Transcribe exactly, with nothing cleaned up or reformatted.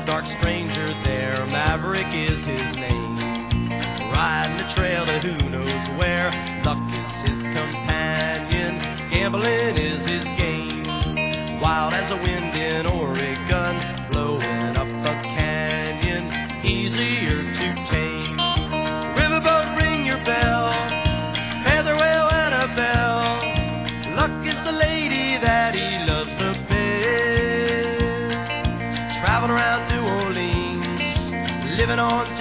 dark stranger there, Maverick is his name. Riding the trail to who knows where, luck is his companion, gambling is his game. Wild as a wind in Oregon, blowing up a canyon, easier to tame. Riverboat, ring your bell, feather whale Annabelle, luck is the lady that he loves the best. Traveling around New Orleans, living on